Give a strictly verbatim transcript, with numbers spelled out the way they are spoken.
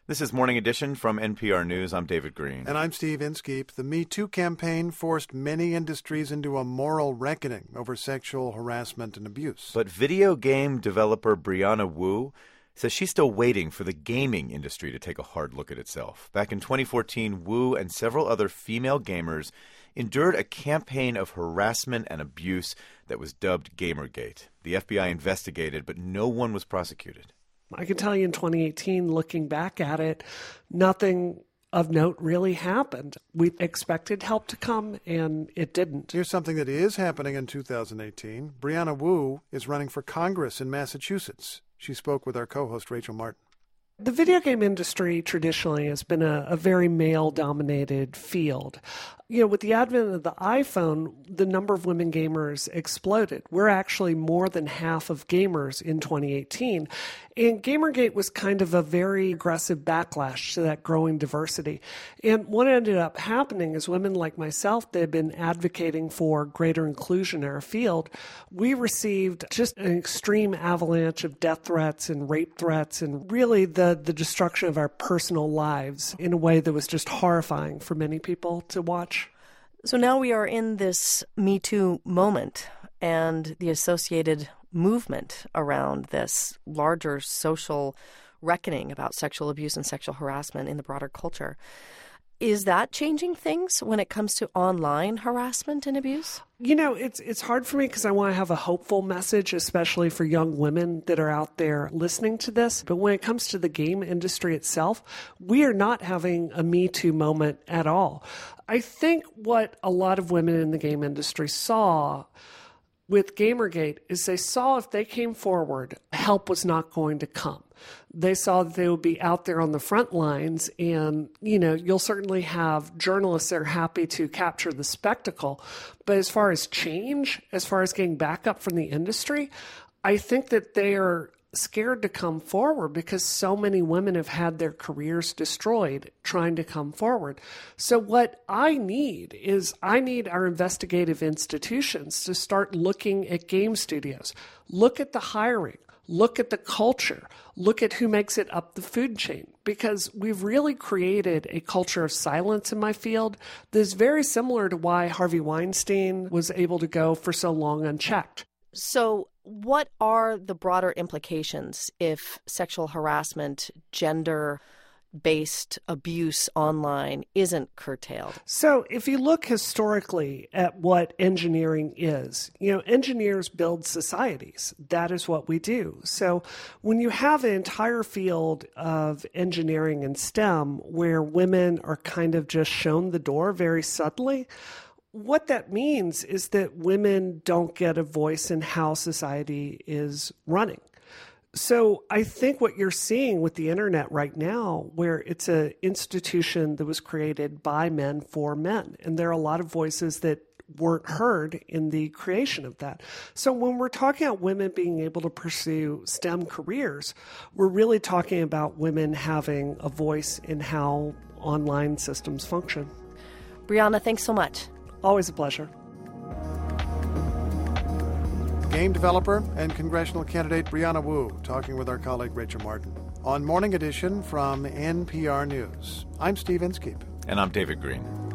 This is Morning Edition from N P R News. I'm David Green. And I'm Steve Inskeep. The Me Too campaign forced many industries into a moral reckoning over sexual harassment and abuse. But video game developer Brianna Wu says she's still waiting for the gaming industry to take a hard look at itself. Back in twenty fourteen, Wu and several other female gamers endured a campaign of harassment and abuse that was dubbed Gamergate. The F B I investigated, but no one was prosecuted. I can tell you in twenty eighteen, looking back at it, nothing of note really happened. We expected help to come, and it didn't. Here's something that is happening in two thousand eighteen. Brianna Wu is running for Congress in Massachusetts. She spoke with our co-host, Rachel Martin. The video game industry traditionally has been a, a very male-dominated field. You know, with the advent of the iPhone, the number of women gamers exploded. We're actually more than half of gamers in twenty eighteen. And Gamergate was kind of a very aggressive backlash to that growing diversity. And what ended up happening is women like myself that had been advocating for greater inclusion in our field, we received just an extreme avalanche of death threats and rape threats and really the, the destruction of our personal lives in a way that was just horrifying for many people to watch. So now we are in this Me Too moment and the associated movement around this larger social reckoning about sexual abuse and sexual harassment in the broader culture. Is that changing things when it comes to online harassment and abuse? You know, it's it's hard for me because I want to have a hopeful message, especially for young women that are out there listening to this. But when it comes to the game industry itself, we are not having a Me Too moment at all. I think what a lot of women in the game industry saw with Gamergate is they saw if they came forward, help was not going to come. They saw that they would be out there on the front lines, and, you know, you'll certainly have journalists that are happy to capture the spectacle. But as far as change, as far as getting back up from the industry, I think that they are scared to come forward because so many women have had their careers destroyed trying to come forward. So what I need is I need our investigative institutions to start looking at game studios, look at the hiring, look at the culture, look at who makes it up the food chain, because we've really created a culture of silence in my field that is very similar to why Harvey Weinstein was able to go for so long unchecked. So what are the broader implications if sexual harassment, gender-based abuse online isn't curtailed? So if you look historically at what engineering is, you know, engineers build societies. That is what we do. So when you have an entire field of engineering and STEM where women are kind of just shown the door very subtly, what that means is that women don't get a voice in how society is running. So I think what you're seeing with the internet right now, where it's an institution that was created by men for men, and there are a lot of voices that weren't heard in the creation of that. So when we're talking about women being able to pursue STEM careers, we're really talking about women having a voice in how online systems function. Brianna, thanks so much. Always a pleasure. Game developer and congressional candidate Brianna Wu talking with our colleague Rachel Martin on Morning Edition from N P R News. I'm Steve Inskeep. And I'm David Green.